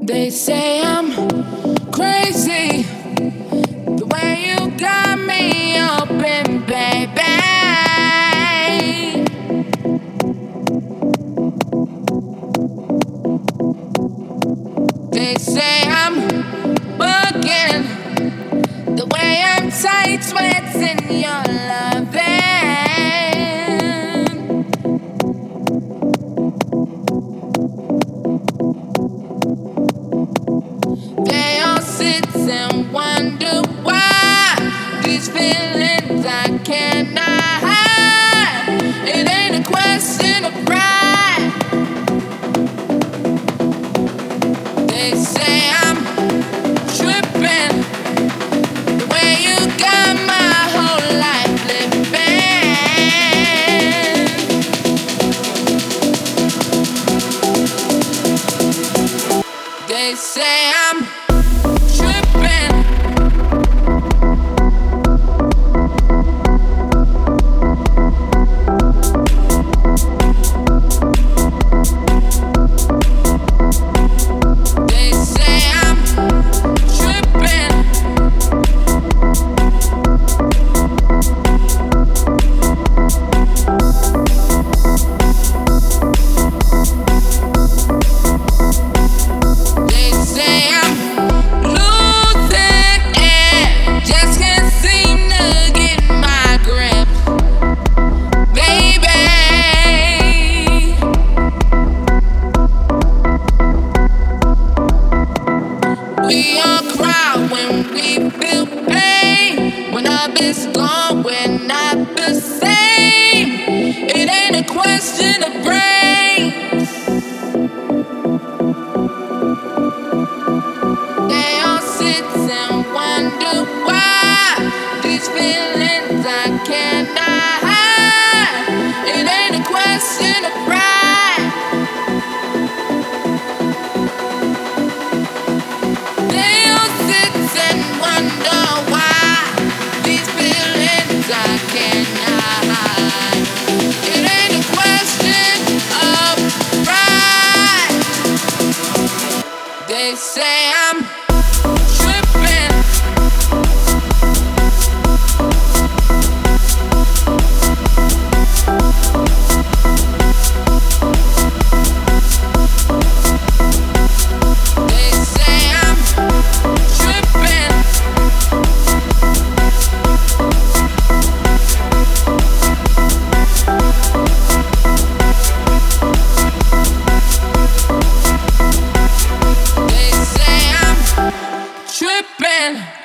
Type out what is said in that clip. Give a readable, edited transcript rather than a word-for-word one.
They say I'm crazy, the way you got me open, baby. They say I'm bugging, the way I'm tight, sweats in your loving. They all sit and wonder why these feelings I cannot hide. It ain't a question of pride. They say I'm tripping, the way you got my whole life flipping. They say I'm tripping. They say I'm tripping. They say I'm losing it, just can't seem to get my grip, baby. We all cry when we feel pain. When love is gone, we're not the same. It ain't a question of brains. They all sit and wonder why these feelings I cannot hide. It ain't a question of pride. They all sit and wonder why these feelings I cannot hide. It ain't a question of pride. They say I'm tripping. They say I'm tripping. They say I'm tripping.